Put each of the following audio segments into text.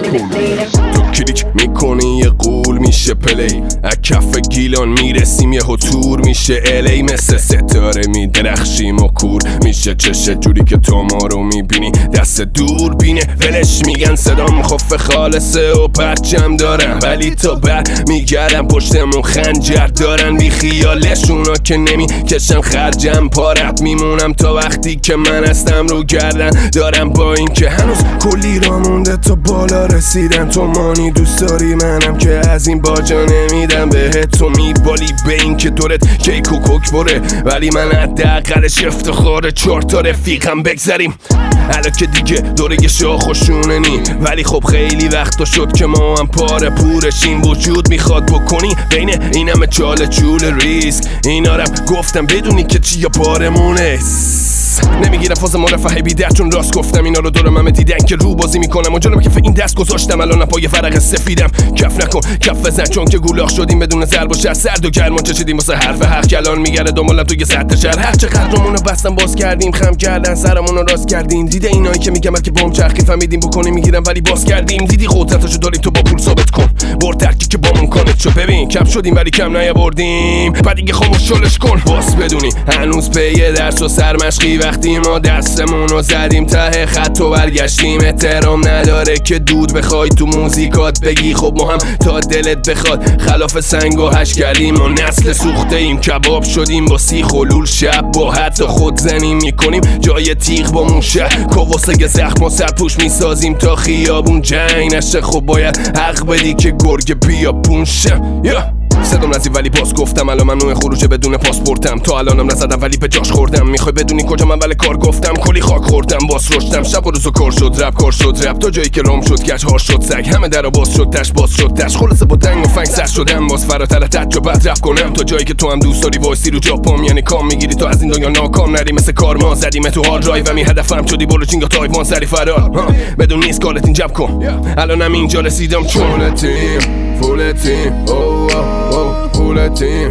تو کلیک میکنی یه قول میشه پلی، از کف گیلان میرسیم یه تور میشه الی، مثل ستاره میدرخشیم و کور میشه چشه جوری که تو ما رو میبینی دست دور بینه ولش میگن صدام خف خالصه و پرچم دارم، ولی تا بعد میگردم پشتمون خنجر دارن، بی خیالشونا که نمیکشن خرجم، پارت میمونم تا وقتی که من هستم رو گردن دارم، با این که هنوز کلی را مونده تا بالا رسیدن، تو مانی دوست داری منم که از این باجا نمیدم بهت، تو میبالی به این که دورت کیک و کوک بره، ولی من حداقلش افتخار 4 تا رفیقم بگذریم، حالا که دیگه دوره شاخ و شونه نی، ولی خب خیلی وقتا شد که ما هم پاره پورشیم، وجود میخواد بکنی بین این همه چاله چول ریسک، اینا رم گفتم بدونی که چی یا بارمونه، نمیگیرم فاز مرفه بیدر چون راست گفتم، اینا رو دورم همه دیدن که رو بازی میکنم و جلوم کف این دست گذاشتم، الان پای فرق سفیدم، کف نکن کف بزن چون که گولاخ شدیم بدون ضرب و شر، سرد و گرم چشیدیم واسه حرف حق، کلان میگره دنبالم توی سطح شهر، هر چقدر رومونو بستم باز کردیم، خم کردن سرمونو راست کردیم، دیده اینایی که میگم که بم چرخی فهمیدیم بکنیم میگیرم ولی باز کردیم، دیدی قدرتاشو داریم تو با پول ثابت کن، برد ترکی که بامون کانت شو، ببین کم شدیم ولی کم نیاوردیم، بعد دیگه خاموش شلش کن، باز بدونی هنوز پی درس و سرمشقی، وقتی ما دستمونو زدیم ته خط و برگشتیم، احترام نداره که دود بخوای تو موزیکات بگی خب ما هم تا دلت بخواد، خلاف سنگ و هش کردیم، ما نسل سوخته ایم، کباب شدیم با سیخ و لول، شب با حتی خود زنیم میکنیم جای تیغ با موشه، کواسه زخم و سرپوش میسازیم تا خیابون جنگ نشه، خب باید حق بدی که گرگ بیا پونشه، صدام نزی ولی باز گفتم، الان ممنوع خروج بدون پاسپورتم، تا الانم نزدم ولی به جاش خوردم، میخوای بدونی کجا من ولی کار گفتم، کلی خاک خوردم باز رشتم، شب و روزو کار شد رپ کار شد رپ، تا جایی که رام شد گچ هار شد سگ، همه درا باز شد تش باز شد تش، خلاصه با دنگ و فنگ سر شدم، باز فراتر تج و بعد رپ کنم، تا جایی که تو هم دوست داری وایسی رو جاپام، یعنی کام میگیری تو از این دنیا ناکام نری، مثل کارما زدیم تو هارد درایو، می هدفم شدی برو چینگا تایوان سری فرار، بدون نیست کارت این جب کن، الانم اینجا رسیدم چون فول تیم پول تیم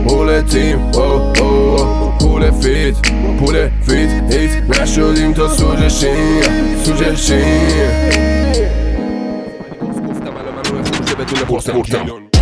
پول فیت هیت نشدیم تا سوجشیم گفتم الان من روی خروجه بدون پاسپورتم.